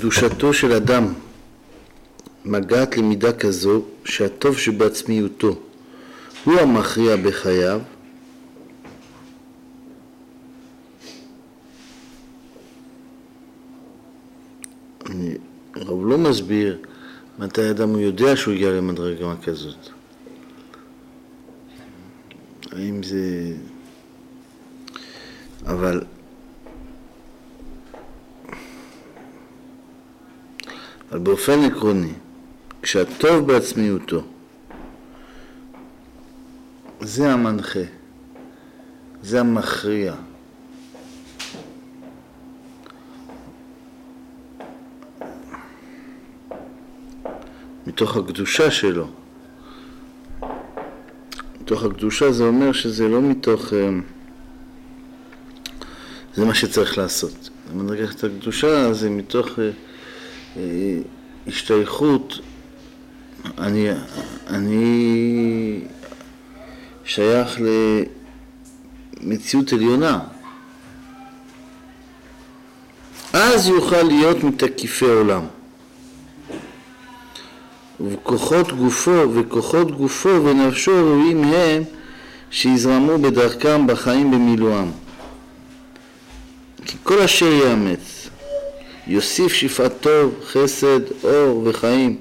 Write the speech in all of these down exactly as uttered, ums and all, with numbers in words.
קדושתו של אדם מגעת למידה כזו שהטוב שבעצמיותו הוא המכריע בחייו, אני רב לא מסביר מתי אדם הוא יודע שהוא הגיע למדרגה כזאת. האם זה... אבל... אבל באופן עקרוני, כשהטוב בעצמיותו, זה המנחה, זה המכריע. מתוך הקדושה שלו. מתוך הקדושה זה אומר שזה לא מתוך... זה מה שצריך לעשות. מדרגת הקדושה זה מתוך השתייכות. אני, אני שייך למציאות עליונה. אז יוכל להיות מתקיפי עולם. וכוחות גופו וכוחות גופו ונפשו ראויים הם שיזרמו בדרכם בחיים במילואם. כי כל אשר יאמץ יוסיף שפעת טוב, חסד, אור וחיים.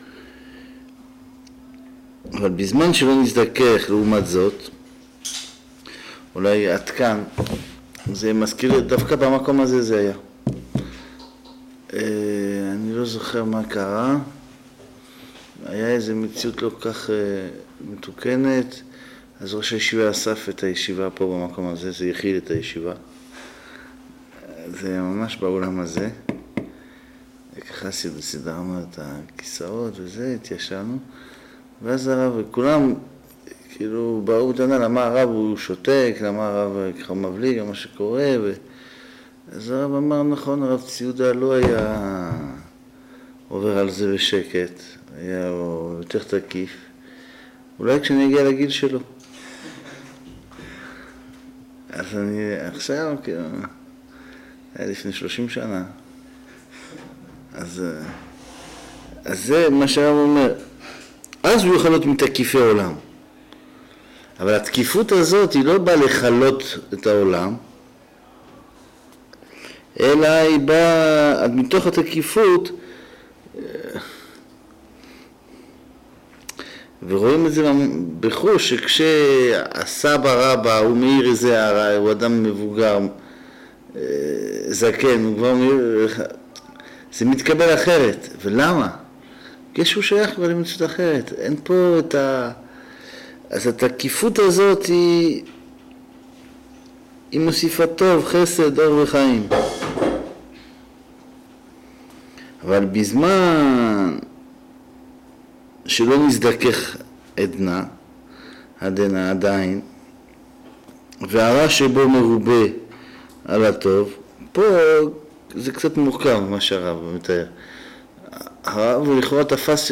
אבל בזמן שלא נזדכך לעומת זאת, אולי עד כאן, זה מזכיר, דווקא במקום הזה זה היה. אני לא זוכר מה קרה, היה איזו מציאות לא כך מתוקנת, אז ראש הישיבה אסף את הישיבה פה במקום הזה, זה הכיל את הישיבה. זה ממש באולם הזה. ככה סידרנו את הכיסאות וזה, התיישבנו. ואז הרב, וכולם כאילו באו ותענה, למה הרב הוא שותק, למה הרב ככה מבליג על מה שקורה. ו... אז הרב אמר, נכון, הרב ציודה לא היה עובר על זה בשקט, היה יותר תקיף. אולי כשאני אגיע לגיל שלו. אז אני עכשיו, כאילו, היה לפני שלושים שנה. אז, אז זה מה שהרב אומר. אז הוא יכול להיות מתקיפי עולם. אבל התקיפות הזאת היא לא באה לחלות את העולם, אלא היא באה, מתוך התקיפות, ורואים את זה בחוש, שכשהסבא רבא הוא מאיר איזה הערה, הוא אדם מבוגר, זקן, הוא כבר מאיר, זה מתקבל אחרת. ולמה? כי שהוא שייך כבר למציאות אחרת. אין פה את ה... אז התקיפות הזאת היא, היא מוסיפה טוב, חסד, אור וחיים. אבל בזמן שלא נזדכך עדנה, עדנה עדיין, והרע שבו מרובה על הטוב, פה זה קצת מורכב מה שהרב מתאר. הרב לכאורה תפס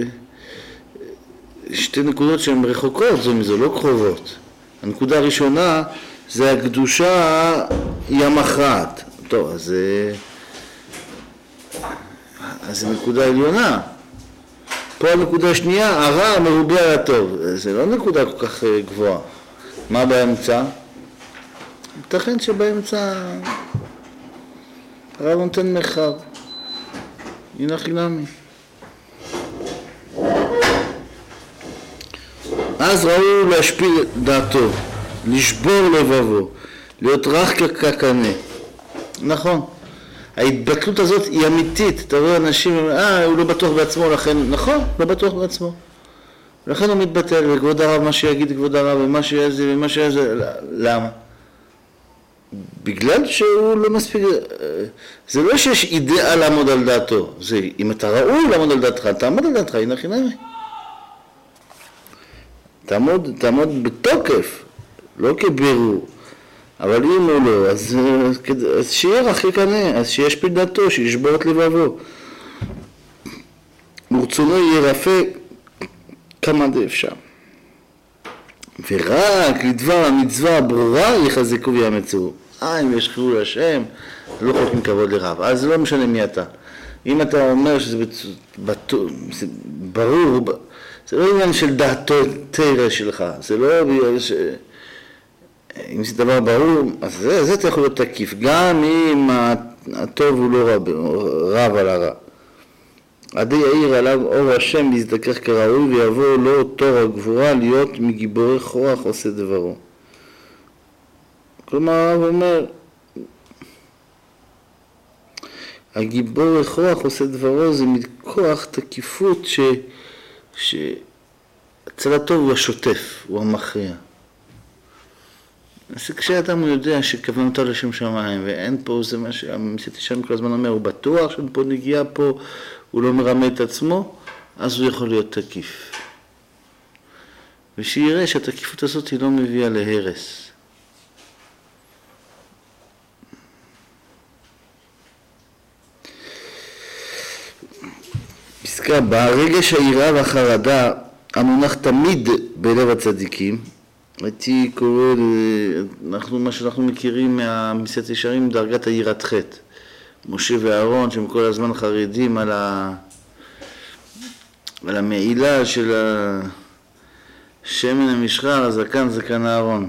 שתי נקודות שהן רחוקות זו מזו, לא קרובות. הנקודה הראשונה זה הקדושה היא המכרעת. טוב, אז אז זה נקודה עליונה. פה הנקודה השנייה, הרע מרובה על הטוב. זה לא נקודה כל כך גבוהה. מה באמצע? ייתכן שבאמצע הרב נותן מרחב. הנה חינמי. אז ראו להשפיל דעתו, לשבור לבבו, להיות רך כקנה. נכון. ההתבטלות הזאת היא אמיתית. אתה רואה אנשים, אה, הוא לא בטוח בעצמו, לכן, נכון, לא בטוח בעצמו. לכן הוא מתבטל, וכבוד הרב, מה שיגיד כבוד הרב, ומה שיהיה זה, ומה שיהיה זה, למה? בגלל שהוא לא מספיק, זה לא שיש אידאה לעמוד על דעתו, זה אם אתה ראוי לעמוד על דעתך, תעמוד על דעתך, הנה חינמי. תעמוד, תעמוד בתוקף, לא כבירור, אבל אם הוא לא, אז, אז שיהיה רך כקנה, אז שישפיל דעתו, שישבור את לבבו. ורצונו ירפא כמה דאפשר. ורק לדבר המצווה הברורה יחזקו ויאמצו. אה, אם יש חילול השם, לא חולקים כבוד לרב. אז זה לא משנה מי אתה. אם אתה אומר שזה בטוח, זה ברור, זה לא עניין של דעתו תרא שלך, זה לא בגלל ש... אם זה דבר ברור, אז זה, זה צריך להיות תקיף, גם אם הטוב הוא לא רב, רב על הרע. עדי יאיר עליו אור השם יזדכך כראוי ויבוא לו תור הגבורה להיות מגיבורי כוח עושה דברו. כלומר הרב אומר, הגיבור כוח עושה דברו זה מכוח תקיפות ש... שהצד הטוב הוא השוטף, הוא המכריע. אז כשאדם הוא יודע שכוונותיו לשם שמיים ואין פה, זה מה שהמסית שם כל הזמן אומר, הוא בטוח שאין פה נגיעה פה, הוא לא מרמה את עצמו, אז הוא יכול להיות תקיף. ושיראה שהתקיפות הזאת היא לא מביאה להרס. פסקה הבאה, רגש היראה והחרדה המונח תמיד בלב הצדיקים, הייתי קורא, אנחנו, מה שאנחנו מכירים מהמסית ישרים, דרגת היראת חטא. משה ואהרון שהם כל הזמן חרדים על, ה... על המעילה של השמן המשחר, הזקן זקן אהרון.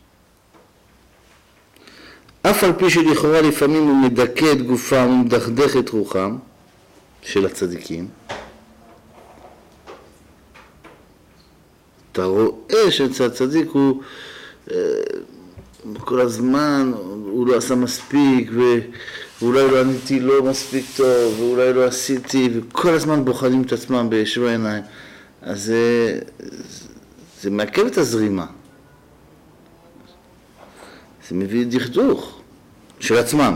אף על פי שלכאורה לפעמים הוא מדכא את גופם ומדכדך את רוחם של הצדיקים, אתה רואה שהצדיק הוא כל הזמן, הוא לא עשה מספיק ואולי לא עניתי לא מספיק טוב ואולי לא עשיתי, וכל הזמן בוחנים את עצמם בישוע עיניים. אז זה, זה מעכב את הזרימה, זה מביא דכדוך של עצמם.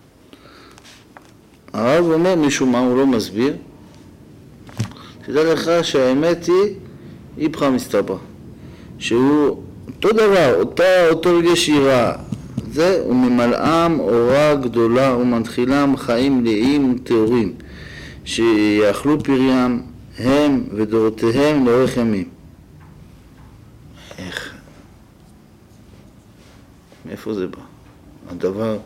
הרב אומר משום מה, הוא לא מסביר, תדע לך שהאמת היא איפכא מסתברא, שהוא אותו דבר, אותה, אותו רגש יראה, זה וממלאם אורה גדולה ומנחילם חיים מלאים וטהורים, שיאכלו פריים הם ודורותיהם לאורך ימים. איך? מאיפה זה בא? הדבר...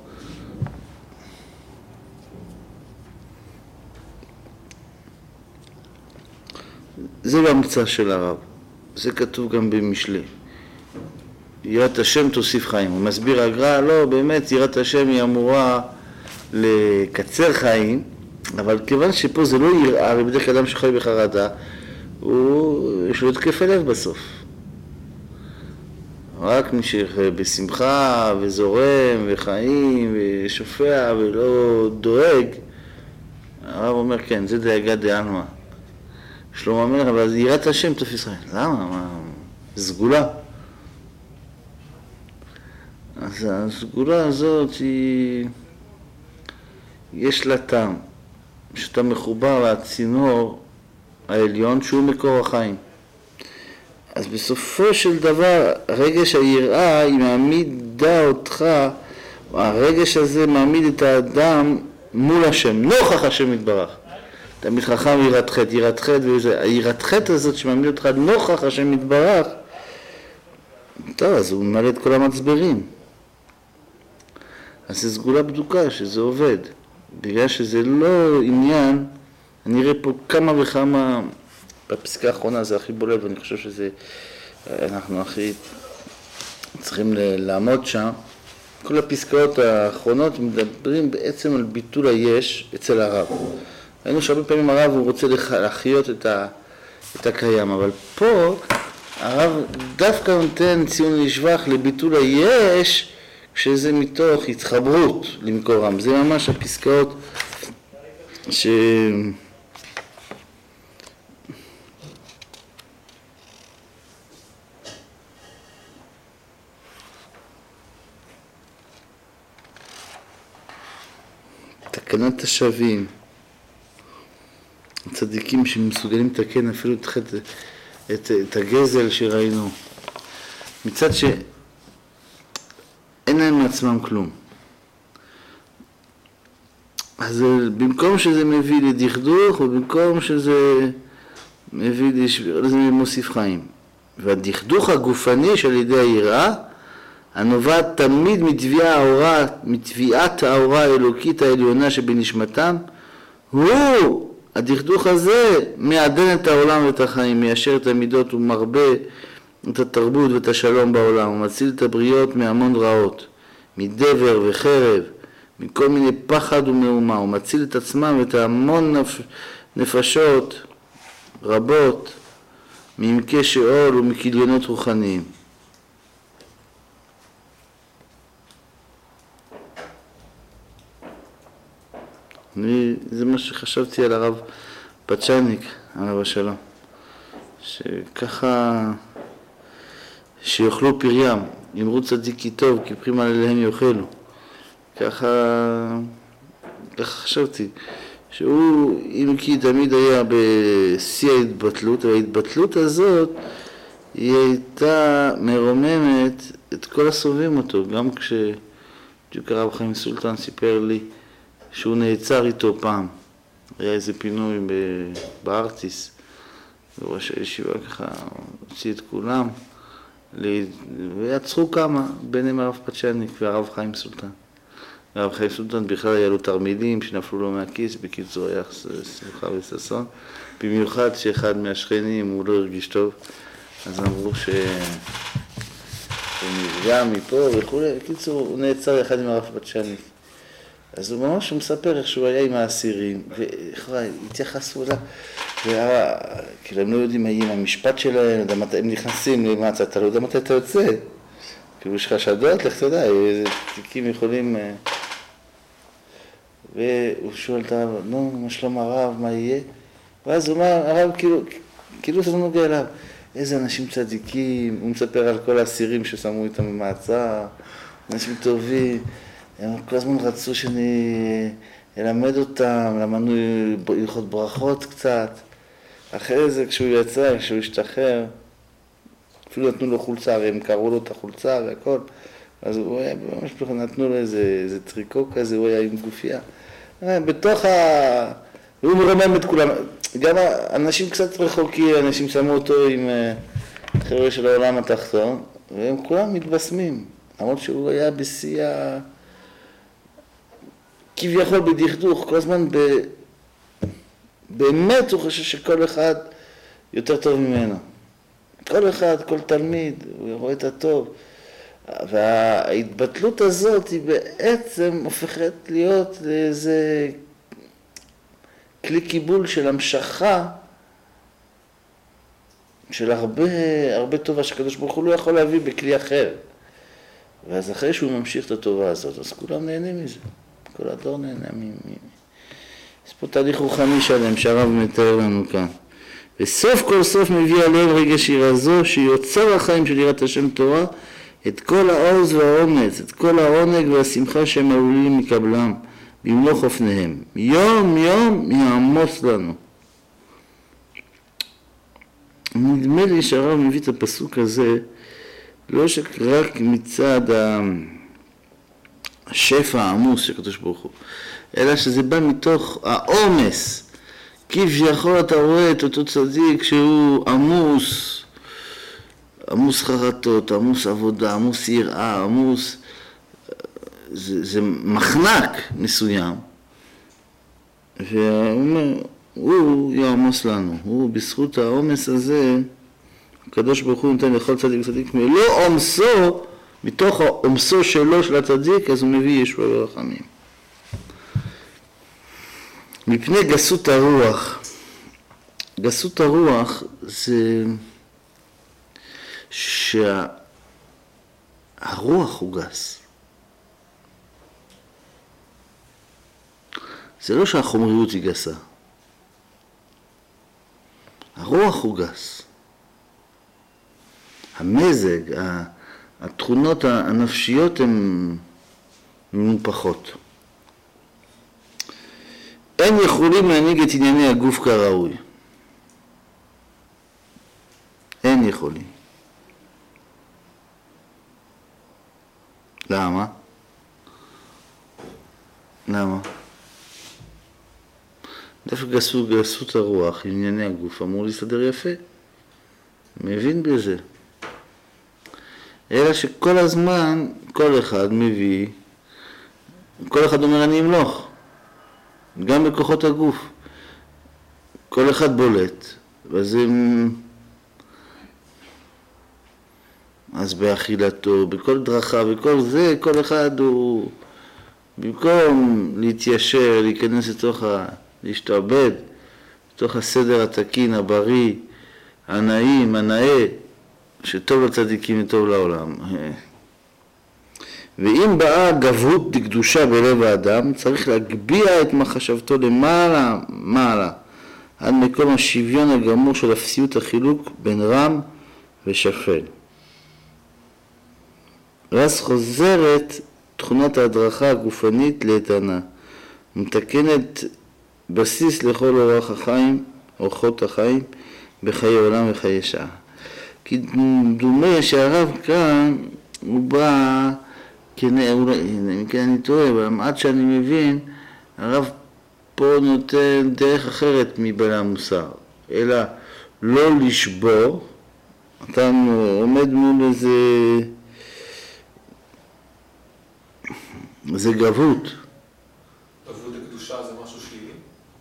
זה בהמצאה של הרב, זה כתוב גם במשלי. יראת השם תוסיף חיים. הוא מסביר הגר"א, לא, באמת יראת השם היא אמורה לקצר חיים, אבל כיוון שפה זה לא יראה, ובדרך כלל אדם שחי בחרדה, הוא יש לו התקף לב בסוף. רק מי שבשמחה וזורם וחיים ושופע ולא דואג, הרב אומר כן, זה דאגה דעלמא. שלמה המלך, אבל יראת השם תוסיף ישראל. למה? מה? סגולה. אז הסגולה הזאת היא... יש לה טעם, שאתה מחובר לצינור העליון שהוא מקור החיים. אז בסופו של דבר, רגש היראה היא מעמידה אותך, הרגש הזה מעמיד את האדם מול השם, נוכח השם יתברך. תמיד חכם יראת חטא, יראת חטא וזה, היראת חטא הזאת שמעמיד אותך נוכח השם יתברך, טוב, אז הוא ממלא את כל המצברים. אז זו סגולה בדוקה שזה עובד, בגלל שזה לא עניין, אני אראה פה כמה וכמה, בפסקה האחרונה זה הכי בולט, ואני חושב שזה, אנחנו הכי צריכים לעמוד שם. כל הפסקאות האחרונות מדברים בעצם על ביטול היש אצל הרב. ראינו שהרבה פעמים הרב הוא רוצה להחיות את, ה, את הקיים, אבל פה הרב דווקא נותן ציון לשבח לביטול היש, כשזה מתוך התחברות למקורם. זה ממש הפסקאות ש... תקנת השווים, הצדיקים שמסוגלים לתקן אפילו את, את, את הגזל שראינו, מצד שאין להם מעצמם כלום. אז במקום שזה מביא לדכדוך, ובמקום שזה מביא לשביר, זה מוסיף חיים. והדכדוך הגופני של ידי היראה, הנובעת תמיד מתביעה האורה, מתביעת האורה האלוקית העליונה שבנשמתם, הוא, הדכדוך הזה, מעדן את העולם ואת החיים, מיישר את המידות ומרבה את התרבות ואת השלום בעולם, ומציל את הבריות מהמון רעות, מדבר וחרב, מכל מיני פחד ומהומה, הוא מציל את עצמם ואת המון נפ... נפשות רבות מעמקי שאול ומכליינות רוחניים. אני, זה מה שחשבתי על הרב פצ'ניק, הרב השלום, שככה שיאכלו פריים, אמרו צדיקי טוב, כי פרים עליהם יאכלו. ככה, ככה חשבתי, שהוא, אם כי תמיד היה בשיא ההתבטלות, וההתבטלות הזאת היא הייתה מרוממת את כל הסובבים אותו, גם כשבדיוק הרב חיים סולטן סיפר לי שהוא נעצר איתו פעם, היה איזה פינוי בארטיס, וראש הישיבה ככה הוציא את כולם, ויצחו כמה, ביניהם הרב פצ'ניק והרב חיים סולטן. הרב חיים סולטן בכלל היה לו תרמילים שנפלו לו מהכיס, בקיצור היה שמחה וססון, במיוחד שאחד מהשכנים הוא לא הרגיש טוב, אז אמרו ש... הוא נפגע מפה וכו', בקיצור הוא נעצר יחד עם הרב פצ'ניק. אז הוא ממש מספר איך שהוא היה עם האסירים, והתייחסו אליו, כאילו הם לא יודעים מה יהיה המשפט שלהם, הם נכנסים למעצר, אתה לא יודע מתי אתה יוצא, כאילו יש חשדות, לך תדע, איזה תיקים יכולים, והוא שואל את הרב, נו, מה שלום הרב, מה יהיה? ואז הוא אומר, הרב כאילו, כאילו זה לא נוגע אליו, איזה אנשים צדיקים, הוא מספר על כל האסירים ששמו איתם במעצר, אנשים טובים, הם כל הזמן רצו שאני אלמד אותם, למדנו הלכות ברכות קצת. אחרי זה כשהוא יצא, כשהוא השתחרר, אפילו נתנו לו חולצה, הרי הם קראו לו את החולצה והכל. אז הוא היה, ממש נתנו לו איזה, איזה טריקו כזה, הוא היה עם גופייה. בתוך ה... והוא מרומם את כולם. גם אנשים קצת רחוקים, אנשים שמו אותו עם חבר'ה של העולם התחתון, והם כולם מתבשמים. למרות שהוא היה בשיא ה... כביכול בדכדוך, כל הזמן ב... באמת הוא חושב שכל אחד יותר טוב ממנו. כל אחד, כל תלמיד, הוא רואה את הטוב. וההתבטלות הזאת היא בעצם הופכת להיות לאיזה כלי קיבול של המשכה של הרבה, הרבה טובה שקדוש ברוך הוא לא יכול להביא בכלי אחר. ואז אחרי שהוא ממשיך את הטובה הזאת, אז כולם נהנים מזה. כל הדור נהנה מ... יש פה תהליך רוחני שלם שהרב מתאר לנו כאן. וסוף כל סוף מביא עליהם רגע שירה זו, שיוצר החיים של יראת השם תורה, את כל העוז והאומץ, את כל העונג והשמחה שהם עלולים לקבלם, במלוא חופניהם. יום יום יעמוס לנו. נדמה לי שהרב מביא את הפסוק הזה, לא רק מצד השפע העמוס של הקדוש ברוך הוא, אלא שזה בא מתוך העומס. כביכול אתה רואה את אותו צדיק שהוא עמוס, עמוס חרטות, עמוס עבודה, עמוס יראה, עמוס, זה, זה מחנק מסוים, והוא אומר, הוא יעמוס לנו, הוא בזכות העומס הזה, הקדוש ברוך הוא נותן לכל צדיק וצדיק מלוא עומסו, מתוך העומסו שלו של הצדיק, אז הוא מביא ישועה ורחמים. מפני גסות הרוח, גסות הרוח זה שהרוח הוא גס. זה לא שהחומריות היא גסה. הרוח הוא גס. המזג, התכונות הנפשיות הן מנופחות. אין יכולים להנהיג את ענייני הגוף כראוי. אין יכולים. למה? למה? דווקא גסות, גסות הרוח, ענייני הגוף, אמור להסתדר יפה. מבין בזה. אלא שכל הזמן, כל אחד מביא, כל אחד אומר אני אמלוך. גם בכוחות הגוף. כל אחד בולט, ואז הם... אז באכילתו, בכל דרכה, בכל זה, כל אחד הוא... במקום להתיישר, להיכנס לתוך ה... להשתעבד, לתוך הסדר התקין, הבריא, הנעים, הנאה, שטוב לצדיקים וטוב לעולם. ואם באה גברות דקדושה בלב האדם, צריך להגביה את מחשבתו למעלה, מעלה, עד מקום השוויון הגמור של אפסיות החילוק בין רם ושפל. ואז חוזרת תכונת ההדרכה הגופנית לאיתנה, מתקנת בסיס לכל אורח החיים, אורחות החיים, בחיי עולם וחיי שעה. כי דומה שהרב כאן הוא בא, אם כן אני טועה, אבל עד שאני מבין, הרב פה נותן דרך אחרת מבעלי המוסר, אלא לא לשבור, אתה עומד מול איזה, איזה גבות. גבות הקדושה זה משהו שלילי?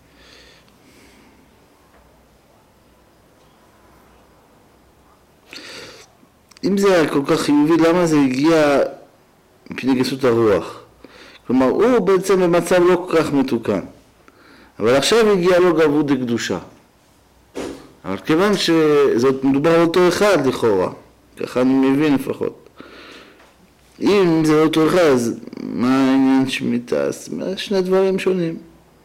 אם זה היה כל כך חיובי, למה זה הגיע מפני גסות הרוח? כלומר, הוא בעצם במצב לא כל כך מתוקן. אבל עכשיו הגיע לו גבות דקדושה. אבל כיוון שזאת מדובר על אותו אחד לכאורה, ככה אני מבין לפחות. אם זה אותו אחד, אז מה העניין שמיטה? שני דברים שונים.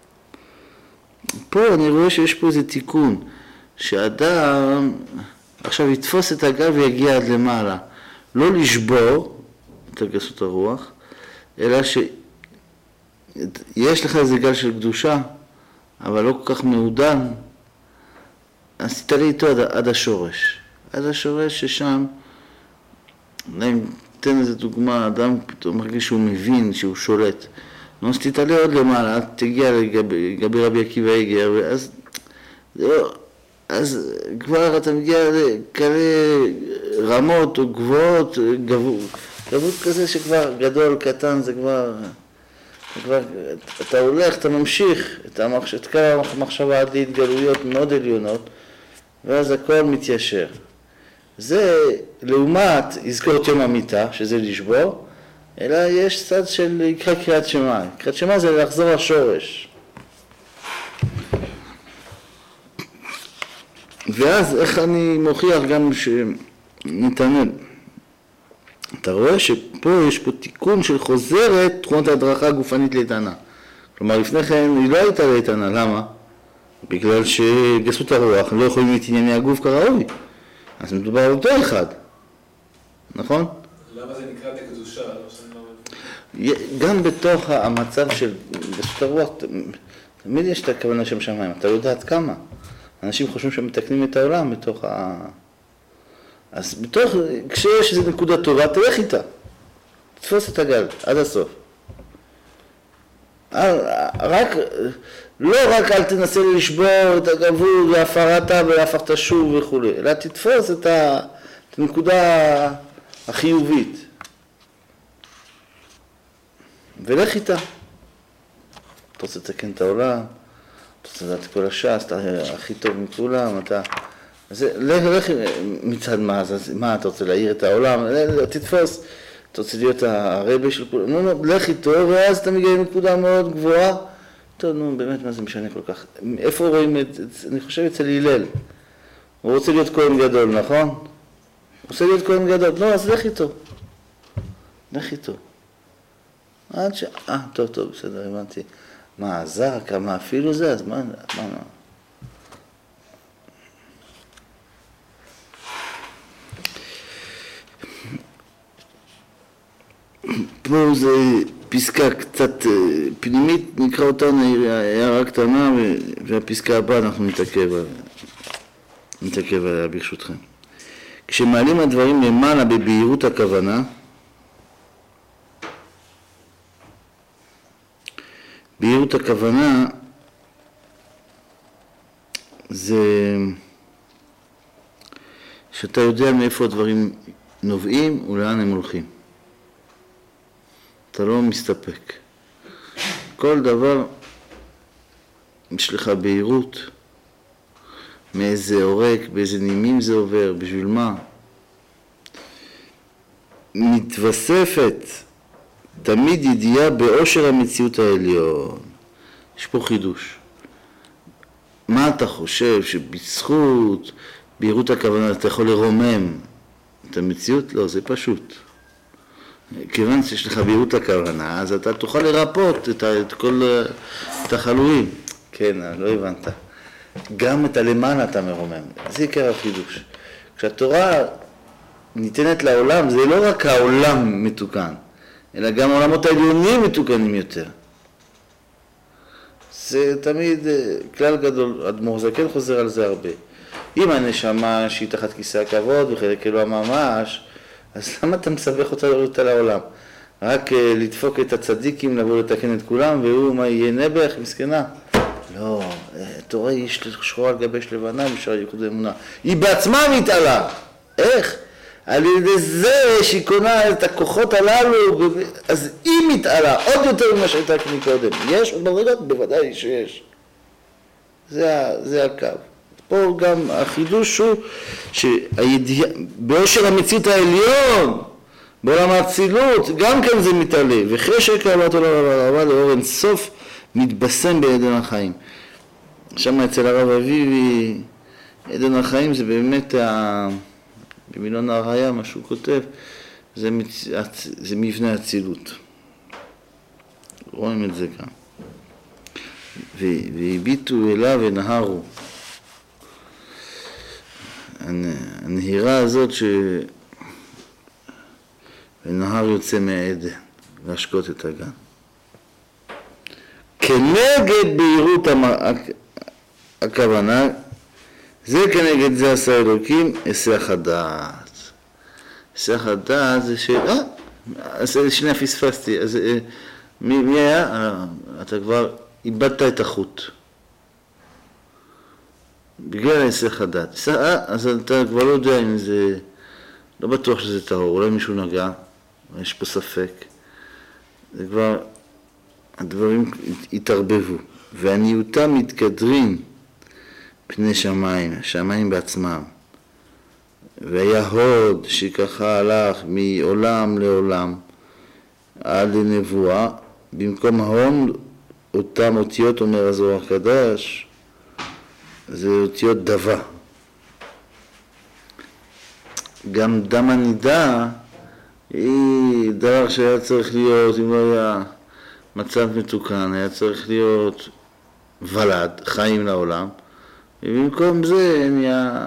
פה אני רואה שיש פה איזה תיקון, שאדם עכשיו יתפוס את הגל ויגיע עד למעלה. לא לשבור את גסות הרוח, אלא שיש לך איזה גל של קדושה, אבל לא כל כך מעודן, אז תתעלה איתו עד, עד השורש. עד השורש ששם, אני אתן איזו דוגמה, אדם פתאום מרגיש שהוא מבין, שהוא שולט. אז תתעלה עוד למעלה, תגיע לגבי רבי עקיבא איגר, ואז אז כבר אתה מגיע לכאלה רמות או גבוהות, גבות, גבות כזה שכבר גדול, קטן, זה כבר... כבר, אתה הולך, אתה ממשיך את, המחש... את כל המחשבה עד להתגלויות מאוד עליונות, ואז הכל מתיישר. זה לעומת יזכור את יום המיטה, שזה לשבור, אלא יש צד של יקרא קריאת שמע. קריאת שמע זה לחזור לשורש. ואז איך אני מוכיח גם שנתנאל? אתה רואה שפה יש פה תיקון של חוזרת תכונת ההדרכה הגופנית לאיתנה. כלומר, לפני כן היא לא הייתה לאיתנה. למה? בגלל שגסות הרוח לא יכולים את ענייני הגוף כראוי. אז מדובר על אותו אחד. נכון? למה זה נקרא דקדושה? לא גם בתוך המצב של גסות הרוח, תמיד יש את הכוונה שם שמיים. אתה יודע עד כמה. אנשים חושבים שהם מתקנים את העולם בתוך ה... אז בתוך, כשיש איזו נקודה טובה, תלך איתה. תתפוס את הגל, עד הסוף. רק, לא רק אל תנסה לשבור את הגבול להפרתה ולהפכת שוב וכו', אלא תתפוס את הנקודה החיובית. ולך איתה. אתה רוצה לתקן את העולם, אתה רוצה לדעת כל הש"ס, אתה הכי טוב מכולם, אתה... אז לך, לך מצד מה, אז מה אתה רוצה להעיר את העולם, תתפוס, אתה רוצה להיות הרבי של כולם, נו, נו, לך איתו, ואז אתה מגיע לנקודה מאוד גבוהה, טוב, נו, באמת, מה זה משנה כל כך, איפה רואים את, אני חושב אצל הלל, הוא רוצה להיות כהן גדול, נכון? הוא רוצה להיות כהן גדול, לא, אז לך איתו, לך איתו, עד ש... אה, טוב, טוב, בסדר, הבנתי, מה, עזר, כמה אפילו זה, אז מה, מה, מה? פה זה פסקה קצת פנימית, נקרא אותנו הערה קטנה, והפסקה הבאה אנחנו נתעכב, נתעכב עליה ברשותכם. כשמעלים הדברים למעלה בבהירות הכוונה, בהירות הכוונה זה שאתה יודע מאיפה הדברים נובעים ולאן הם הולכים. אתה לא מסתפק. כל דבר יש לך בהירות, מאיזה עורק, באיזה נימים זה עובר, בשביל מה? מתווספת תמיד ידיעה באושר המציאות העליון. יש פה חידוש. מה אתה חושב, שבזכות בהירות הכוונה אתה יכול לרומם את המציאות? לא, זה פשוט. כיוון שיש לך בהירות הכוונה, אז אתה תוכל לרפות את, את כל התחלואים. כן, לא הבנת. גם את הלמעלה אתה מרומם. זה עיקר החידוש. כשהתורה ניתנת לעולם, זה לא רק העולם מתוקן, אלא גם העולמות העליונים מתוקנים יותר. זה תמיד כלל גדול, אדמו"ר זקן חוזר על זה הרבה. אם הנשמה שהיא תחת כיסא הכבוד וחלק אלוה ממש, אז למה אתה מסבך אותה אותה לעולם? רק לדפוק את הצדיקים, לבוא לתקן את כולם, והוא מה יהיה נבח, מסכנה? לא, תורה היא שחורה על גבש לבנה, בשער ייחוד האמונה. היא בעצמה מתעלה. איך? על ידי זה שהיא קונה את הכוחות הללו, אז היא מתעלה עוד יותר ממה שהייתה מקודם. יש עוד מדרגות? בוודאי שיש. זה, זה הקו. פה גם החידוש הוא שהידיעה, באושר המציאות העליון, בעולם האצילות, גם כן זה מתעלה. וחשק קבלת עולם הרב לאור אין סוף מתבשם בעדן החיים. שם אצל הרב אביבי, עדן החיים זה באמת ה... במילון הראיה, מה שהוא כותב, זה, מצ... זה מבנה הצילות. רואים את זה כאן. והביטו אליו ונהרו. הנהירה הזאת ונהר יוצא מהעדן, להשקות את הגן. כנגד בהירות הכוונה, זה כנגד זה עשה אלוקים, היסח הדעת. היסח הדעת זה ש... אה, אז שנייה פספסתי. אז מי, מי היה? אתה כבר איבדת את החוט. בגלל היסח הדעת. אה, אז אתה כבר לא יודע אם זה... לא בטוח שזה טהור, אולי מישהו נגע, יש פה ספק. זה כבר... הדברים התערבבו. ועניותם מתקדרים פני שמיים, שמיים בעצמם. והיה הוד שככה הלך מעולם לעולם עד לנבואה, במקום ההון אותם אותיות, אומר הזוהר הקדוש, זה אותיות דבה. גם דם הנידה היא דבר שהיה צריך להיות, אם לא היה מצב מתוקן, היה צריך להיות ולד, חיים לעולם, ובמקום זה נהיה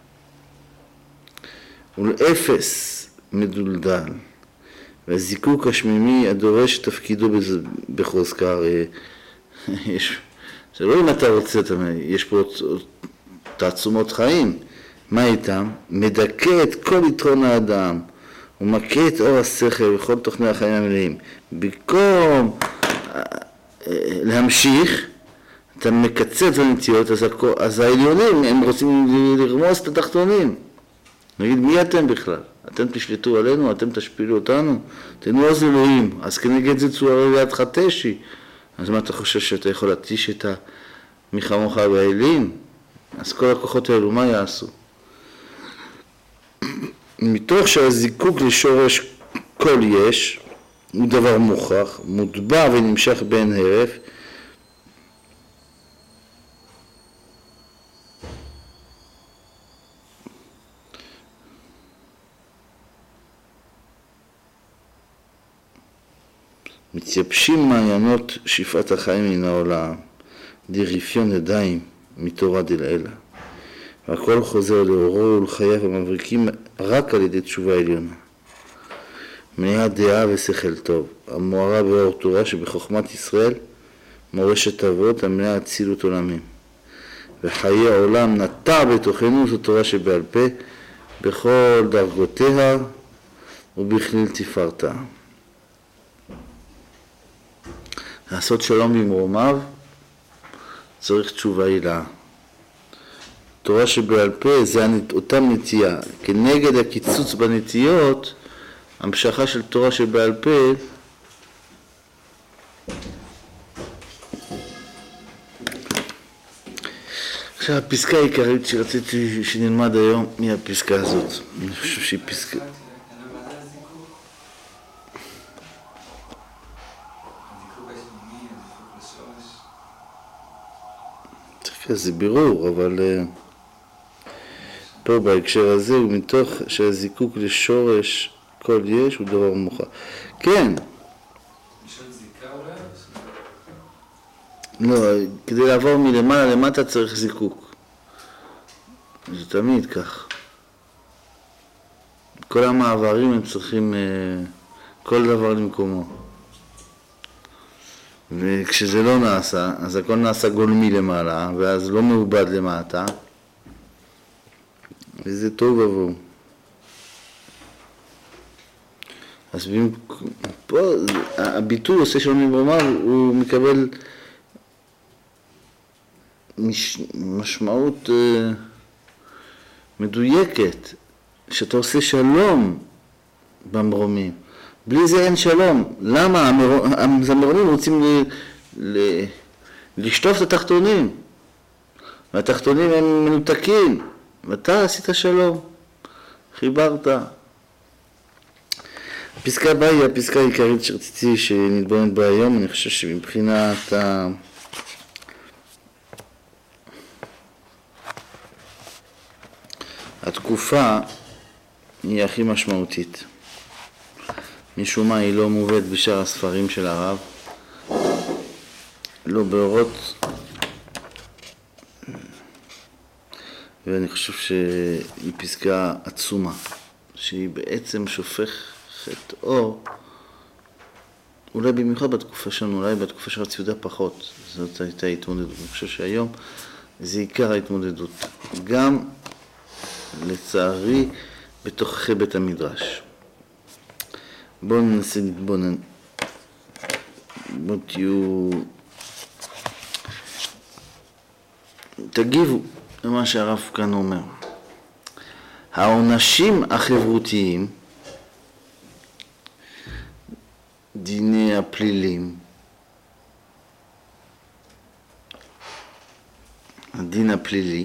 ולאפס מדולדל. והזיקוק השמימי הדורש תפקידו בחוזקה, הרי יש, זה לא אם אתה רוצה, יש פה תעצומות חיים, מה איתם? מדכא את כל יתרון האדם, ומכה את אור השכל וכל תוכני החיים המלאים. במקום להמשיך, אתה מקצץ בנטיות, אז, אז העליונים הם רוצים לרמוס את התחתונים. נגיד, מי אתם בכלל? אתם תשלטו עלינו, אתם תשפילו אותנו, תנו אז אלוהים, אז כנגד זה צוערי לידך תשי. אז מה אתה חושב שאתה יכול להתיש את מחמוך והאלים? אז כל הכוחות האלו, מה יעשו? מתוך שהזיקוק לשורש כל יש, הוא דבר מוכח, מוטבע ונמשך בין הרף, מתייבשים מעיינות שפעת החיים מן העולם, דרפיון ידיים מתורה דלעילה. והכל חוזר לאורו ולחייו המבריקים רק על ידי תשובה עליונה. מניעת דעה ושכל טוב, המוארה באור תורה שבחוכמת ישראל מורשת אבות המניעה אצילות עולמים. וחיי העולם נטע בתוכנו זו תורה שבעל פה בכל דרגותיה ובכליל תפארתה. לעשות שלום במרומיו צריך תשובה עילה. תורה שבעל פה זה אותם נטייה. כנגד הקיצוץ בנטיות, המשכה של תורה שבעל פה עכשיו, הפסקה העיקרית שרציתי שנלמד היום היא הפסקה הזאת. אני חושב שהיא פסקה... זה בירור, אבל פה בהקשר הזה הוא מתוך שהזיקוק לשורש כל יש הוא דבר מוכח. כן. לא, כדי לעבור מלמעלה למטה צריך זיקוק. זה תמיד כך. כל המעברים הם צריכים כל דבר למקומו. וכשזה לא נעשה, אז הכל נעשה גולמי למעלה, ואז לא מעובד למטה, וזה טוב עבור. אז פה הביטוי עושה שלום לברמר, הוא מקבל מש, משמעות uh, מדויקת, שאתה עושה שלום במרומים. בלי זה אין שלום. למה? המזמרונים רוצים ל, ל, לשטוף את התחתונים. והתחתונים הם מנותקים. ואתה עשית שלום. חיברת. הפסקה הבאה היא הפסקה העיקרית שרציתי שנתבונן בה היום. אני חושב שמבחינת ה... התקופה היא הכי משמעותית. משום מה היא לא מובאת בשאר הספרים של הרב, לא באורות, ואני חושב שהיא פסקה עצומה, שהיא בעצם שופכת אור, אולי במיוחד בתקופה שלנו, אולי בתקופה של הציודה פחות, זאת הייתה התמודדות. אני חושב שהיום זה עיקר ההתמודדות, גם לצערי בתוככי בית המדרש. בואו ננסה להתבונן. בואו תהיו... תגיבו למה שהרב כאן אומר. העונשים החברותיים, דיני הפלילים, הדין הפלילי,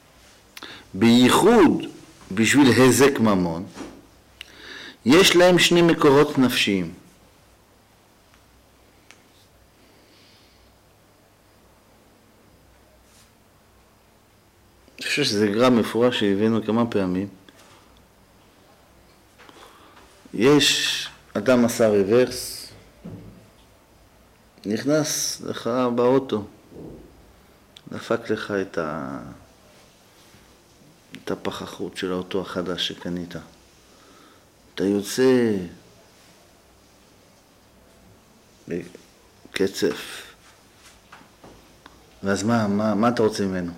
בייחוד בשביל הזק ממון, יש להם שני מקורות נפשיים. אני חושב שזה גרם מפורש שהבאנו כמה פעמים. יש אדם עשה רוורס, נכנס לך באוטו, דפק לך את, ה... את הפחחות של האוטו החדש שקנית. אתה יוצא בקצף. ואז מה, מה, מה אתה רוצה ממנו?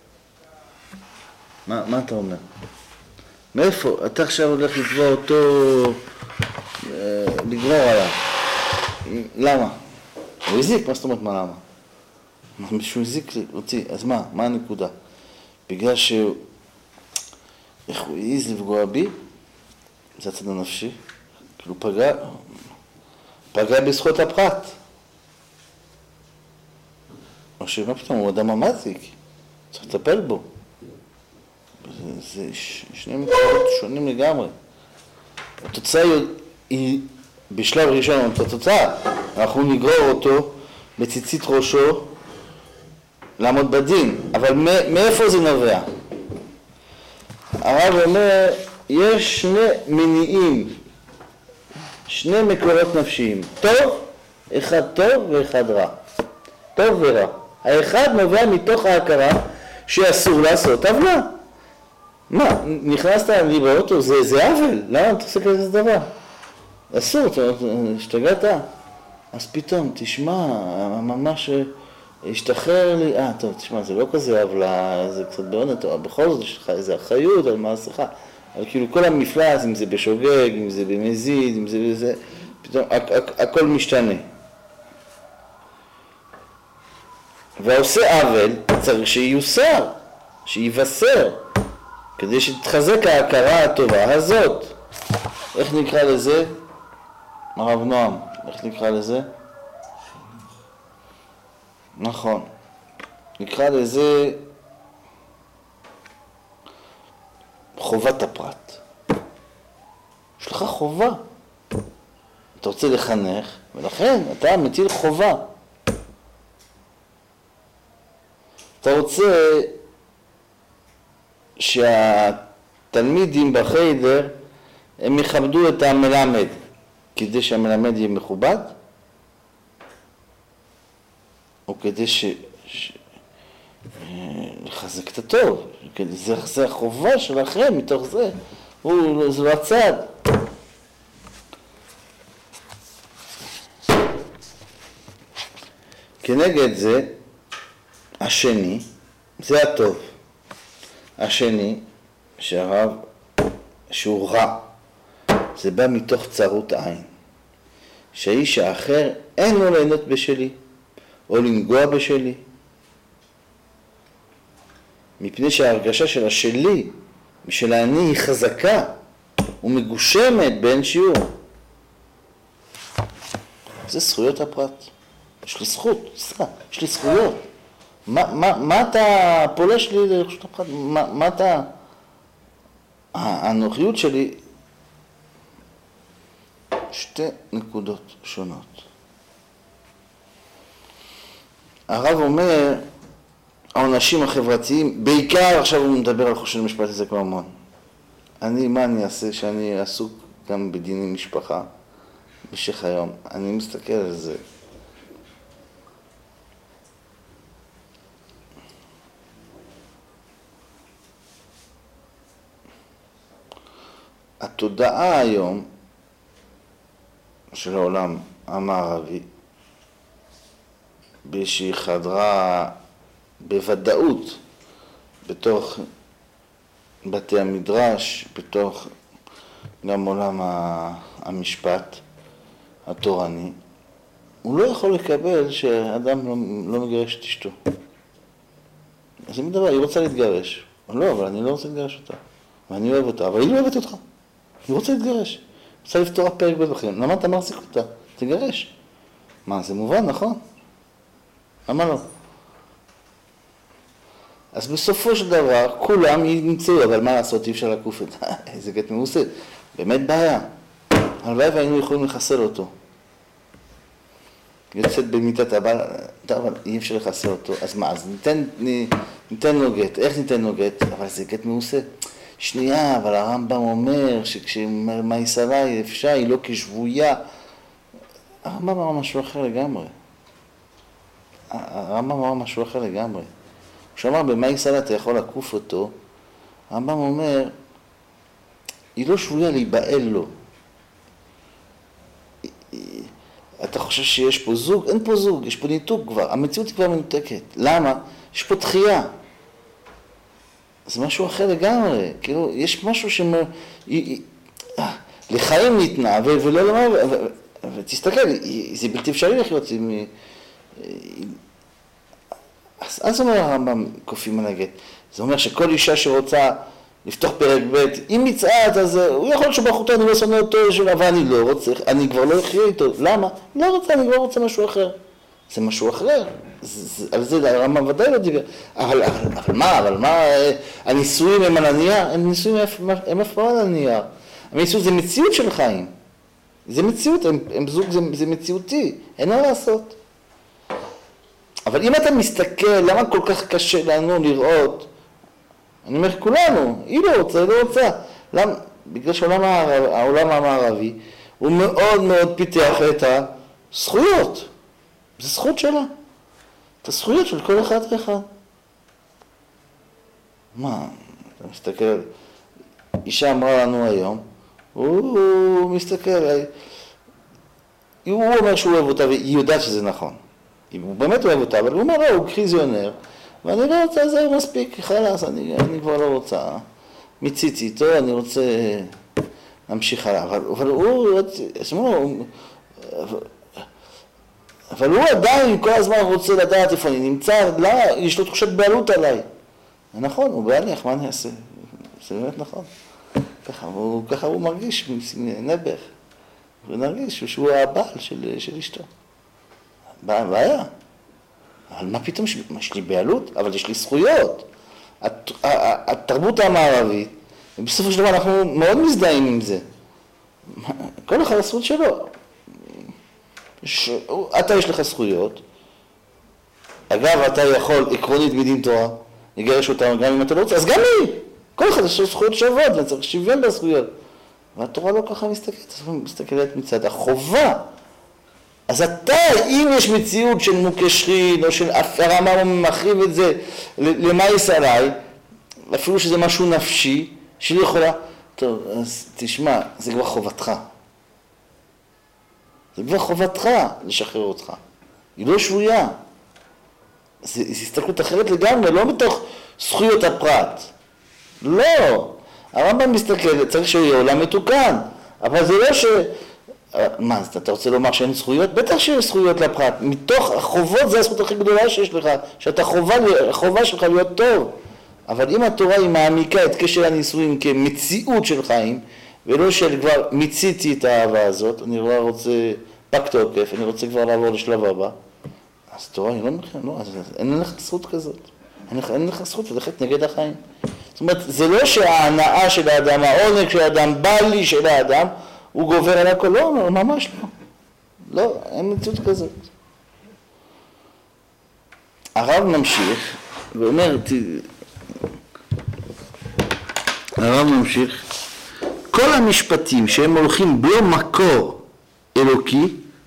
מה, מה אתה אומר? מאיפה? אתה עכשיו הולך לתבוע אותו, אה, לגרור עליו. למה? הוא הזיק, מה זאת אומרת מה למה? מישהו הזיק לי, רוצי, אז מה? מה הנקודה? בגלל שהוא, איך הוא העיז לפגוע בי? זה הצד הנפשי, כאילו פגע, פגע בזכות הפרט. או שמה פתאום, הוא אדם המזיק, צריך לטפל בו. זה, זה שני מקומות שונים לגמרי. התוצאה היא, בשלב ראשון, את התוצאה, אנחנו נגרור אותו בציצית ראשו לעמוד בדין, אבל מאיפה זה נובע? הרב אומר, יש שני מניעים, שני מקורות נפשיים, טוב, אחד טוב ואחד רע, טוב ורע. האחד נובע מתוך ההכרה שאסור לעשות עוולה. מה, נכנסת לי באוטו, זה, זה עוול, למה אתה עושה כזה דבר? אסור, אתה השתגעת? אז פתאום, תשמע, ממש השתחרר לי, אה, טוב, תשמע, זה לא כזה עוולה, זה קצת בעונת, בכל זאת יש לך איזו אחריות על מעשיך. אבל כאילו כל המפלס, אם זה בשוגג, אם זה במזיד, אם זה בזה, פתאום הכל משתנה. והעושה עוול צריך שיוסר, שיבשר, כדי שתתחזק ההכרה הטובה הזאת. איך נקרא לזה? הרב נועם, איך נקרא לזה? נכון. נקרא לזה חובת הפרט. יש לך חובה. אתה רוצה לחנך, ולכן אתה מטיל חובה. אתה רוצה שהתלמידים בחדר הם יכבדו את המלמד, כדי שהמלמד יהיה מכובד, או כדי ש... ש... לחזק את הטוב. זה, זה החובה שלכם מתוך זה. הוא, זה לא הצד. כנגד זה, השני, זה הטוב. השני, שהרב, שהוא רע, זה בא מתוך צרות עין. שהאיש האחר אין לו ליהנות בשלי, או לנגוע בשלי. מפני שההרגשה של השלי, של האני, היא חזקה ומגושמת באין שיעור. זה זכויות הפרט. יש לי זכות, יש לי זכויות. מה, מה, מה אתה פולש לי לרשות הפרט? מה, מה אתה... הנוחיות שלי, שתי נקודות שונות. הרב אומר, העונשים החברתיים, בעיקר עכשיו הוא מדבר על חושן משפט הזה כבר המון. אני, מה אני אעשה שאני עסוק גם בדיני משפחה במשך היום? אני מסתכל על זה. התודעה היום של העולם המערבי, שהיא חדרה בוודאות בתוך בתי המדרש, בתוך גם עולם המשפט התורני, הוא לא יכול לקבל שאדם לא, לא מגרש את אשתו. אז זה מדבר, היא רוצה להתגרש. לא, אבל אני לא רוצה להתגרש אותה. ואני אוהב אותה, אבל היא לא אוהבת אותך. היא רוצה להתגרש. היא רוצה לפתור הפרק בבחרים. למה אתה מחזיק אותה? תגרש. מה, זה מובן, נכון? למה לא? אז בסופו של דבר, כולם ימצאו, אבל מה לעשות, אי אפשר לקוף את זה. איזה גט מעושה. באמת בעיה. הלוואי והיינו יכולים לחסל אותו. יוצאת במיטת הבעל, אבל אי אפשר לחסל אותו. אז מה, אז ניתן, ניתן לו גט. איך ניתן לו גט? אבל זה גט מעושה. שנייה, אבל הרמב"ם אומר שכשאומר מה ישרה אפשר, היא לא כשבויה. הרמב"ם אמר משהו אחר לגמרי. הרמב"ם אמר משהו אחר לגמרי. כשאמר במה ישרה אתה יכול לקוף אותו, הרמב"ם אומר, היא לא שבויה להיבעל לו. אתה חושב שיש פה זוג? אין פה זוג, יש פה ניתוק כבר. המציאות היא כבר מנותקת. למה? יש פה דחייה. זה משהו אחר לגמרי, כאילו, יש משהו שמ... לחיים ניתנה, ולא למה... ותסתכל, זה בלתי אפשרי לחיות עם... אז אומר הרמב"ם קופים על הגט. זה אומר שכל אישה שרוצה לפתוח פרק ב' אם מצעד, אז הוא יכול שבחותו אני לא שונא אותו, אבל אני לא רוצה, אני כבר לא אחיה איתו. למה? לא רוצה, אני כבר רוצה משהו אחר. זה משהו אחר. על זה הרמב"ם ודאי לא דיבר. אבל, אבל, אבל מה, אבל מה, הנישואים הם על הנייר? הם נישואים הם אף פעם על הנייר. הנישואים זה מציאות של חיים. זה מציאות, הם, הם זוג, זה, זה מציאותי. אין מה לעשות. אבל אם אתה מסתכל, למה כל כך קשה לנו לראות? אני אומר, כולנו, היא לא רוצה, היא לא רוצה. למה? בגלל שהעולם העולם המערבי, הוא מאוד מאוד פיתח את הזכויות. זה זכות שלה. את הזכויות של כל אחד ואחד. מה? אתה מסתכל, אישה אמרה לנו היום, הוא מסתכל, הוא אומר שהוא אוהב אותה והיא יודעת שזה נכון. הוא באמת אוהב אותה, אבל הוא אומר, לא, הוא קריזיונר, ואני לא רוצה, זה מספיק, חלאס, אני, אני כבר לא רוצה. מציתי איתו, אני רוצה להמשיך הלאה. אבל, אבל הוא, הוא, אבל הוא עדיין כל הזמן רוצה לדעת איפה אני נמצא, לא, יש לו תחושת בעלות עליי. נכון, הוא בעליך, מה אני אעשה? זה באמת נכון. ככה הוא, ככה הוא מרגיש נבח. הוא מרגיש שהוא הבעל של, של אשתו. בעיה. אבל מה פתאום, יש לי בעלות? אבל יש לי זכויות. התרבות המערבית ובסופו של דבר אנחנו מאוד מזדהים עם זה. כל אחד הזכות שלו. ש... אתה יש לך זכויות. אגב, אתה יכול עקרונית מדין תורה, לגרש אותם גם אם אתה לא רוצה, אז גם לי. כל אחד יש לו זכויות שוות, וצריך שוויון בזכויות. והתורה לא ככה מסתכלת, מסתכלת מצד החובה. אז אתה, אם יש מציאות של מוכה שכין, או של הרמב"ם מחריב את זה למאיס עליי, אפילו שזה משהו נפשי, שלי יכולה, טוב, אז תשמע, זה כבר חובתך. זה כבר חובתך לשחרר אותך. היא לא שבויה. זה הסתכלות אחרת לגמרי, לא מתוך זכויות הפרט. לא. הרמב"ם מסתכל, צריך שיהיה עולם מתוקן. אבל זה לא ש... מה, אתה רוצה לומר שאין זכויות? בטח שיש זכויות לפרט. מתוך החובות זה הזכות הכי גדולה שיש לך, שאתה חובה, החובה שלך להיות טוב. אבל אם התורה היא מעמיקה את קשר הנישואים כמציאות של חיים, ולא של כבר מיציתי את האהבה הזאת, אני כבר רוצה פק תוקף, אני רוצה כבר לעבור לשלב הבא, אז תורה היא לא מכן, לא, אז אין לך זכות כזאת. אין לך, אין לך זכות ללכת נגד החיים. זאת אומרת, זה לא שההנאה של האדם, העונג של האדם, בא לי של האדם, הוא גובר על הכל, לא, לא, ממש לא. לא, אין מציאות כזאת. הרב ממשיך, ואומר, הרב ממשיך, כל המשפטים שהם הולכים בלא מקור אלוקי,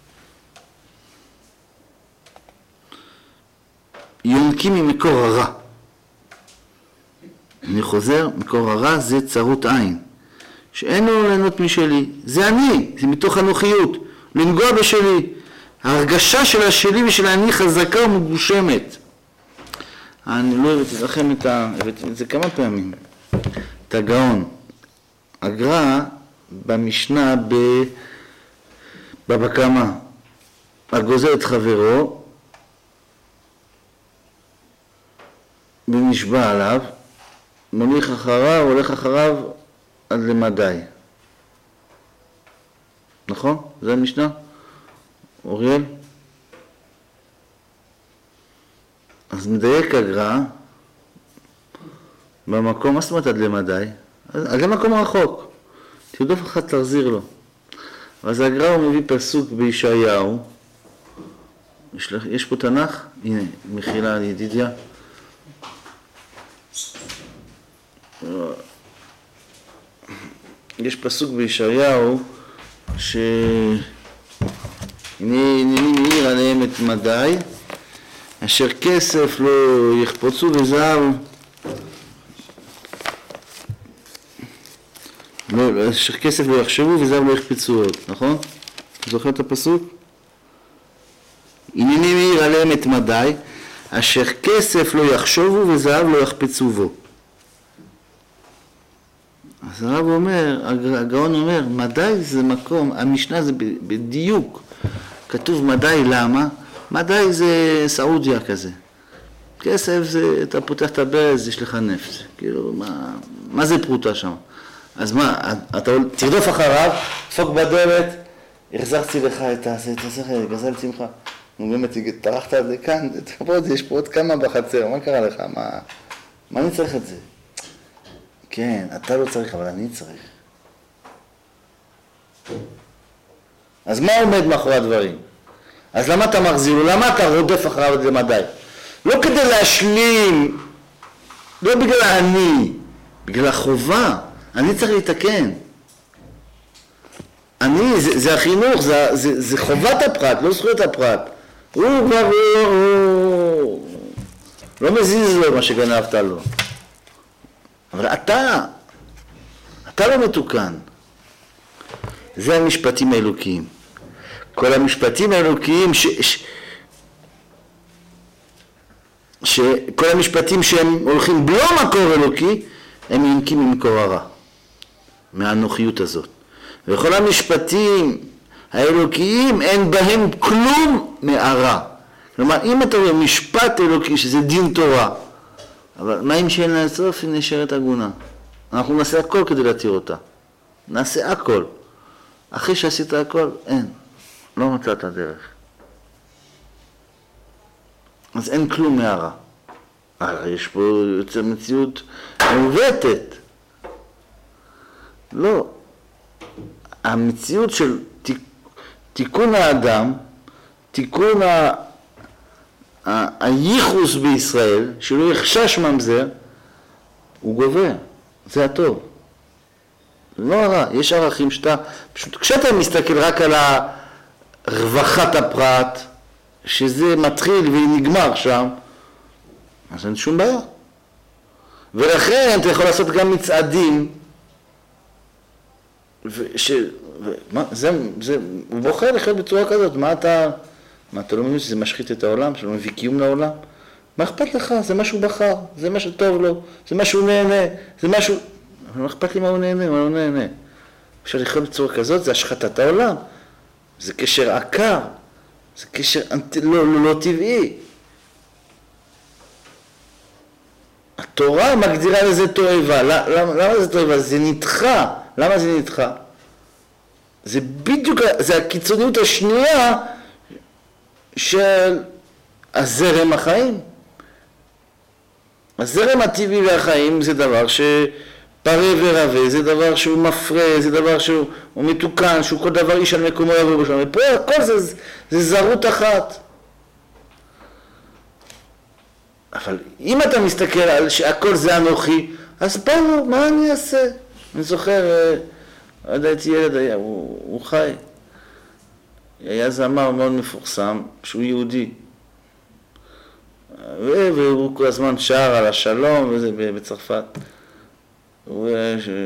יונקים ממקור הרע. אני חוזר, מקור הרע זה צרות עין. שאין לו ליהנות משלי, זה אני, זה מתוך הנוחיות, לנגוע בשלי. ההרגשה של השלי ושל אני חזקה ומגושמת. אני לא הבאתי לכם את ה... הבאתי את זה כמה פעמים. את הגאון. הגר"א במשנה ב... בבא קמא, הגוזל את חברו, ונשבע עליו, מוליך אחריו, הולך אחריו עד למדי. נכון? זה המשנה? אוריאל? אז מדייק הגר"א במקום, מה זאת אומרת עד למדי? עד למקום רחוק. תרדוף אחד תחזיר לו. אז הגר"א הוא מביא פסוק בישעיהו. יש, יש פה תנ"ך? הנה, מחילה ידידיה. יש פסוק בישעיהו ש... הנה הנני מאיר עליהם את מדי, אשר כסף לא יחפצו וזהב לא, אשר כסף לא יחשבו וזהב לא יחפצו עוד, נכון? אתה זוכר את הפסוק? הנני מאיר עליהם את מדי, אשר כסף לא יחשבו וזהב לא יחפצו בו. אז הרב אומר, הגאון אומר, מדי זה מקום, המשנה זה בדיוק, כתוב מדי למה? מדי זה סעודיה כזה. כסף זה, אתה פותח את הברז, יש לך נפט. כאילו, מה, מה זה פרוטה שם? אז מה, אתה תרדוף אחריו, דפוק בדלת, החזרתי לך את הזה, את הזה, גזלתי ממך. נו באמת, טרחת על זה כאן, תבוא, יש פה עוד כמה בחצר, מה קרה לך? מה, מה אני צריך את זה? כן, אתה לא צריך, אבל אני צריך. אז מה עומד מאחורי הדברים? אז למה אתה מחזיר? למה אתה רודף אחריו את זה מדי? לא כדי להשלים, לא בגלל אני, בגלל החובה. אני צריך להתקן. אני, זה, זה החינוך, זה, זה, זה חובת הפרט, לא זכויות הפרט. הוא כבר, הוא, הוא, לא מזיז לו מה שגנבת לו. אבל אתה, אתה לא מתוקן. זה המשפטים האלוקיים. כל המשפטים האלוקיים, ש, ש, שכל המשפטים שהם הולכים בלא מקור אלוקי, הם יונקים ממקור הרע, מהנוחיות הזאת. וכל המשפטים האלוקיים אין בהם כלום מהרע. כלומר, אם אתה רואה משפט אלוקי שזה דין תורה, אבל מה אם שאין לה סוף היא נשארת הגונה? אנחנו נעשה הכל כדי להתיר אותה. נעשה הכל. אחרי שעשית הכל, אין. לא מצאת הדרך. אז אין כלום מהרע. יש פה יוצא מציאות מעוותת. לא. המציאות של תיק, תיקון האדם, תיקון ה, ה, הייחוס בישראל, שלא יחשש ממזר, הוא גובר. זה הטוב. זה לא הרע. יש ערכים שאתה, פשוט כשאתה מסתכל רק על רווחת הפרט, שזה מתחיל ונגמר שם, אז אין שום בעיה. ולכן אתה יכול לעשות גם מצעדים, וש... ומה, זה, זה, הוא בוחר לחיות בצורה כזאת, מה אתה, מה אתה לא מבין שזה משחית את העולם, שלא מביא קיום לעולם? מה אכפת לך? זה משהו בחר, זה משהו טוב לו, זה משהו נהנה, זה משהו... אבל מה אכפת לי מה הוא נהנה, מה הוא נהנה? אפשר לחיות בצורה כזאת, זה השחתת העולם, זה קשר עקר, זה קשר אנט... לא, לא, לא טבעי. התורה מגדירה לזה תועבה. למה, למה זה תועבה? זה נדחה. למה זה נדחה? זה בדיוק, זה הקיצוניות השנייה של הזרם החיים. הזרם הטבעי והחיים זה דבר שפרה ורבה, זה דבר שהוא מפרה, זה דבר שהוא מתוקן, שהוא כל דבר איש על מקומו יבוא בשלום. ופה הכל זה, זה זרות אחת. אבל אם אתה מסתכל על שהכל זה אנוכי, אז בואו, מה אני אעשה? אני זוכר, לא יודע, הייתי ילד, היה, הוא, הוא חי. היה זמר מאוד מפורסם, שהוא יהודי. והוא כל הזמן שר על השלום, וזה בצרפת. הוא היה, ש...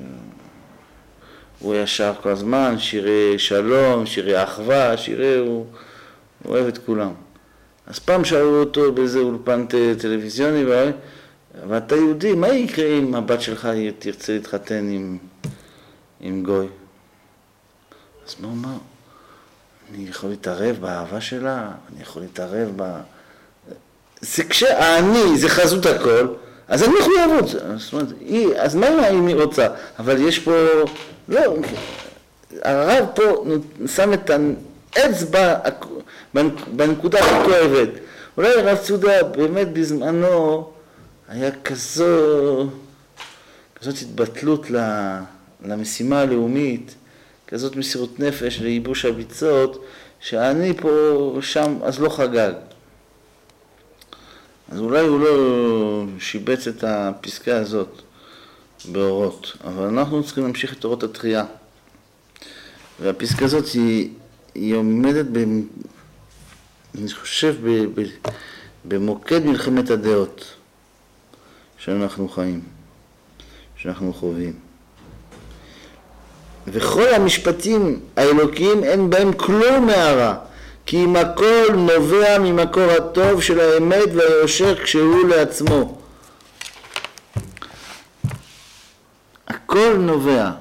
הוא היה שר כל הזמן, שירי שלום, שירי אחווה, שירי, הוא, הוא אוהב את כולם. אז פעם שאלו אותו באיזה אולפן טלוויזיוני, ואתה יהודי, מה יקרה אם הבת שלך תרצה להתחתן עם, עם גוי? אז מה הוא אמר? אני יכול להתערב באהבה שלה, אני יכול להתערב ב... זה כשאני, זה חזות הכל, אז אני יכול לעבוד. זאת אומרת, היא, אז מה אם היא רוצה? אבל יש פה, לא, הרב פה שם את האצבע בנקודה הכי כואבת. אולי הרב צודה באמת בזמנו היה כזו, כזאת התבטלות למשימה הלאומית, כזאת מסירות נפש לייבוש הביצות, שאני פה שם אז לא חגג. אז אולי הוא לא שיבץ את הפסקה הזאת באורות, אבל אנחנו צריכים להמשיך את אורות התחייה. והפסקה הזאת היא, היא עומדת, ב, אני חושב, ב, ב, במוקד מלחמת הדעות שאנחנו חיים, שאנחנו חווים. וכל המשפטים האלוקיים אין בהם כלום מהרע, כי אם הכל נובע ממקור הטוב של האמת והיושר כשהוא לעצמו. הכל נובע.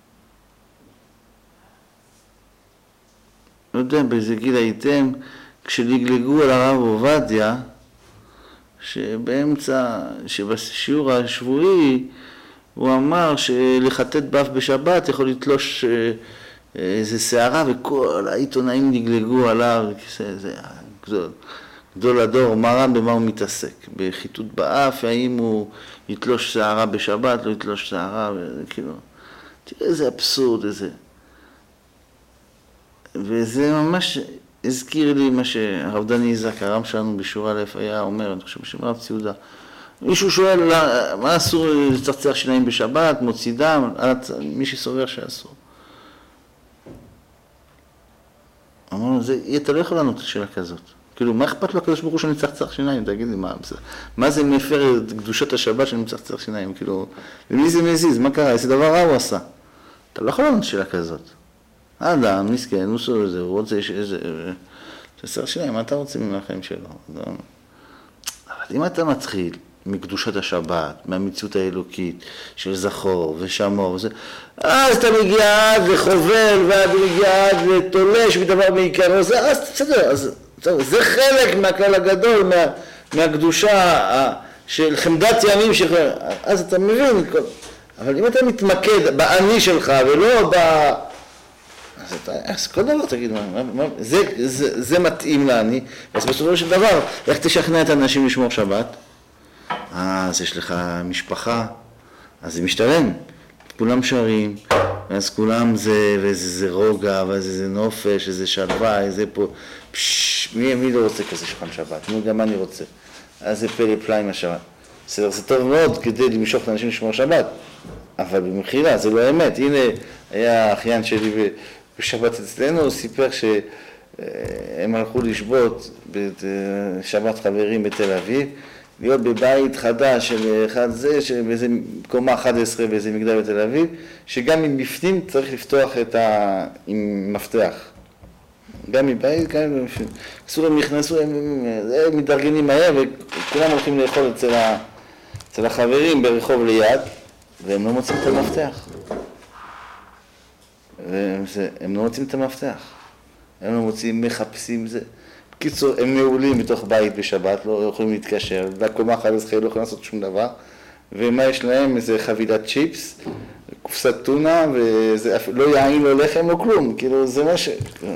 לא יודע באיזה גיל הייתם, כשלגלגו על הרב עובדיה, שבאמצע, שבשיעור השבועי, הוא אמר שלחטט באף בשבת יכול לתלוש איזה שערה, וכל העיתונאים נגלגו עליו, זה, זה, גדול, גדול הדור, מרן במה הוא מתעסק, בחיטוט באף, האם הוא יתלוש שערה בשבת, לא יתלוש שערה, וכאילו, תראה איזה אבסורד, איזה. וזה ממש הזכיר לי מה שהרב דני איזק, הרם שלנו בשיעור א' היה אומר, אני חושב בשם הרב ציודה, מישהו שואל, מה אסור לצחצח שיניים בשבת, מוציא דם, מי שסובר שאסור. אמרנו, אתה לא יכול לענות לשאלה כזאת. כאילו, מה אכפת לו הקדוש ברוך הוא שאני צחצח שיניים? תגיד לי, מה זה מפר את קדושת השבת שאני מצחצח שיניים? כאילו, ומי זה מזיז? מה קרה? איזה דבר רע הוא עשה? אתה לא יכול לענות לשאלה כזאת. אדם, מסכן, הוא סובר זה, הוא רוצה איזה... צחצח שיניים, מה אתה רוצה מהחיים שלו? אבל אם אתה מתחיל מקדושת השבת, מהמציאות האלוקית של זכור ושמור וזה, אז אתה מגיע עד וחובל ועד מגיע עד ותולש מדבר בעיקרו, אז בסדר, אז זה חלק מהכלל הגדול, מה, מהקדושה של חמדת ימים שלך, אז אתה מבין, אבל אם אתה מתמקד באני שלך ולא ב... אז, אתה, אז כל דבר תגיד, מה, מה, זה, זה, זה מתאים לאני, אז בסופו של דבר, איך תשכנע את האנשים לשמור שבת? אה, אז יש לך משפחה, אז זה משתלם. כולם שרים, ואז כולם זה, ואיזה זה רוגע, ואז איזה נופש, איזה שלווה, איזה פה, פשש, מי, מי לא רוצה כזה שולחן שבת? מי גם אני רוצה? אז זה פלא פלא עם השבת. בסדר, זה טוב מאוד כדי למשוך את האנשים לשמור שבת, אבל במחילה, זה לא האמת. הנה, היה אחיין שלי בשבת אצלנו, הוא סיפר שהם הלכו לשבות בשבת חברים בתל אביב, להיות בבית חדש של אחד זה, באיזה קומה אחת עשרה באיזה מגדל בתל אביב, שגם מבפנים צריך לפתוח את ה... עם מפתח. גם מבית, גם מבפנים. כסור הם נכנסו, הם, הם מתארגנים מהר, וכולם הולכים לאכול אצל, ה... אצל החברים ברחוב ליד, והם לא מוצאים את המפתח. וזה, הם לא מוצאים את המפתח. הם לא מוצאים, מחפשים זה. בקיצור, הם נעולים בתוך בית בשבת, לא יכולים להתקשר, והקומה אחת עשרה לא יכולים לעשות שום דבר, ומה יש להם? איזה חבילת צ'יפס, קופסת טונה, וזה לא יין, לא לחם, לא כלום, כאילו זה מה ש...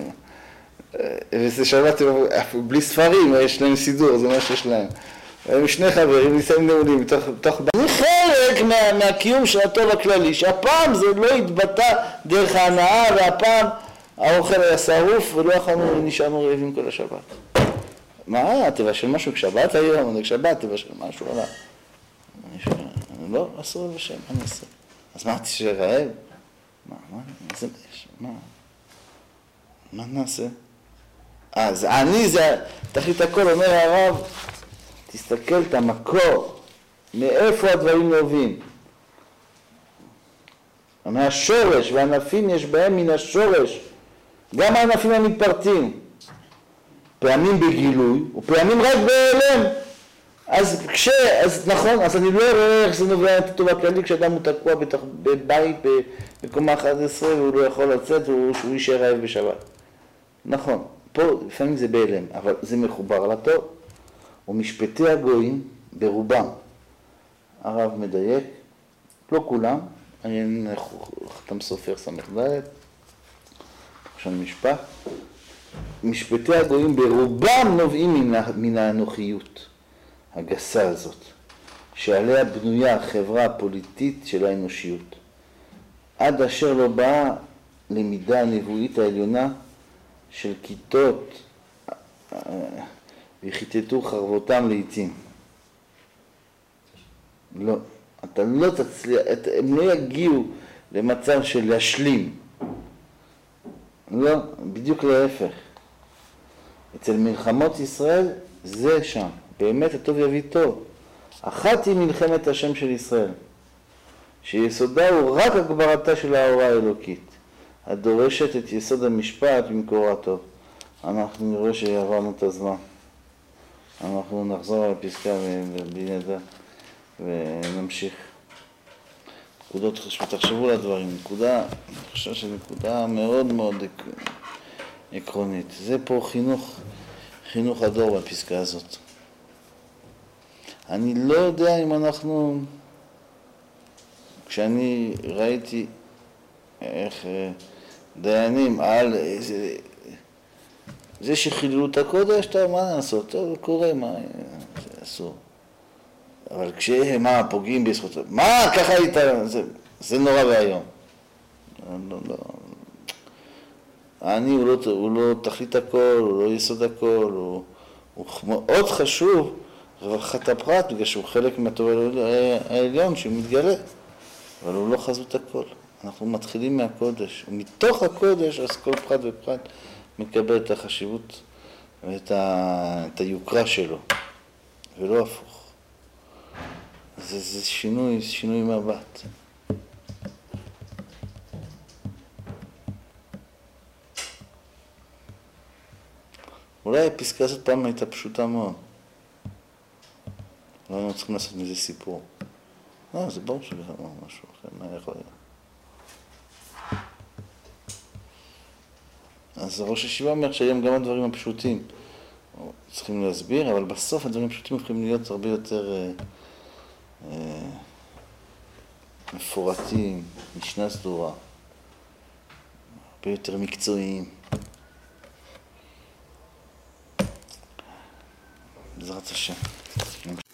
וזה שבת, בלי ספרים, יש להם סידור, זה מה שיש להם. הם שני חברים, ניסים נעולים בתוך בית. זה חלק מה, מהקיום של הטוב הכללי, שהפעם זה לא התבטא דרך ההנאה, והפעם האוכל היה שרוף ולא יכולנו, נשארנו רעבים כל השבת. מה, תבשל משהו כשבת היום, או כשבת תבשל משהו, לא. לא, אסור לבשל, מה נעשה? אז מה, תשאר רעב? מה, מה, זה יש, מה? מה נעשה? אז אני זה, תחליט הכל, אומר הרב, תסתכל את המקור, מאיפה הדברים נובעים. מהשורש, והענפים יש בהם מן השורש, גם הענפים המתפרטים, פעמים בגילוי, ופעמים רק בהיעלם. אז כש, אז נכון, אז אני לא רואה איך זה נובע את הטוב הכללי, כשאדם הוא תקוע בתוך, בבית, בקומה אחת עשרה, והוא לא יכול לצאת, והוא יישאר רעב בשבת. נכון, פה לפעמים זה בהיעלם, אבל זה מחובר לטוב. ומשפטי הגויים ברובם, הרב מדייק, לא כולם, אני חתם סופר סמך ד' עכשיו משפט, משפטי הגויים ברובם נובעים מן האנוכיות הגסה הזאת, שעליה בנויה החברה הפוליטית של האנושיות, עד אשר לא באה למידה הנבואית העליונה של כיתות וכיתתו חרבותם לעתים. לא, אתה לא תצליח, הם לא יגיעו למצב של להשלים. לא, בדיוק להפך. אצל מלחמות ישראל זה שם, באמת הטוב יביא טוב. אחת היא מלחמת השם של ישראל, שיסודה הוא רק הגברתה של האורה האלוקית, הדורשת את יסוד המשפט במקור הטוב. אנחנו נראה שעברנו את הזמן. אנחנו נחזור על הפסקה בלי נדע ונמשיך. נקודות, תחשבו לדברים, נקודה, אני חושב שנקודה מאוד מאוד עקרונית. זה פה חינוך, חינוך הדור בפסקה הזאת. אני לא יודע אם אנחנו, כשאני ראיתי איך דיינים על איזה, זה שחיללו את הקודש, טוב, מה לעשות? טוב, קורה, מה, זה אסור. אבל כשהם, מה, פוגעים בזכותו, מה, ככה היית, זה, זה נורא והיום. לא, לא. אני, הוא לא, הוא לא תכלית הכל, הוא לא יסוד הכל, הוא, הוא מאוד חשוב, רווחת הפרט, בגלל שהוא חלק מהטוב העליון שמתגלה, אבל הוא לא חזות הכל. אנחנו מתחילים מהקודש, ומתוך הקודש, אז כל פרט ופרט מקבל את החשיבות ואת ה, את היוקרה שלו, ולא הפוך. זה, זה שינוי, שינוי מבט. אולי הפסקה הזאת פעם הייתה פשוטה מאוד. לא היינו צריכים לעשות מזה סיפור. לא, זה ברור שזה משהו אחר, מה יכול להיות? אז ראש הישיבה אומר שהיום גם הדברים הפשוטים צריכים להסביר, אבל בסוף הדברים הפשוטים יכולים להיות הרבה יותר אה, אה, מפורטים, משנה סדורה, הרבה יותר מקצועיים. בעזרת השם.